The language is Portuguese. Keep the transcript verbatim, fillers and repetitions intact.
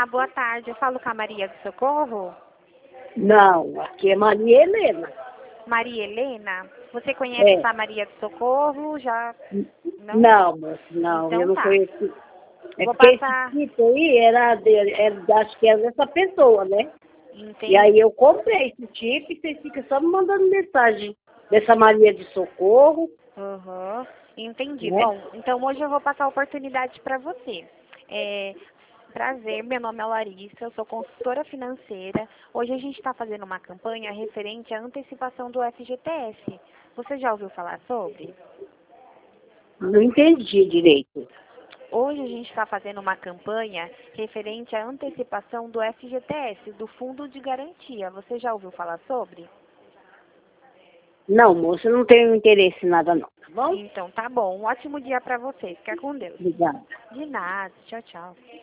boa tarde. Eu falo com a Maria do Socorro? Não, aqui é Maria Helena. Maria Helena? Você conhece É. essa Maria do Socorro? Já? Não? Não, moço, não, Então eu não tá. conheci. É Vou porque passar. esse tipo aí era, dele, era, acho que era dessa pessoa, né? Entendi. E aí eu comprei esse tipo e vocês ficam só me mandando mensagem dessa Maria de Socorro. Uhum. Entendi. Né? Bom, então hoje eu vou passar a oportunidade para você. É, prazer, meu nome é Larissa, eu sou consultora financeira. Hoje a gente está fazendo uma campanha referente à antecipação do F G T S. Você já ouviu falar sobre? Não entendi direito. Hoje a gente está fazendo uma campanha referente à antecipação do F G T S, do Fundo de Garantia. Você já ouviu falar sobre? Não, moço, eu não tenho interesse em nada não, tá bom? Então tá bom. Um ótimo dia para você. Fica com Deus. Obrigada. De nada. Tchau, tchau.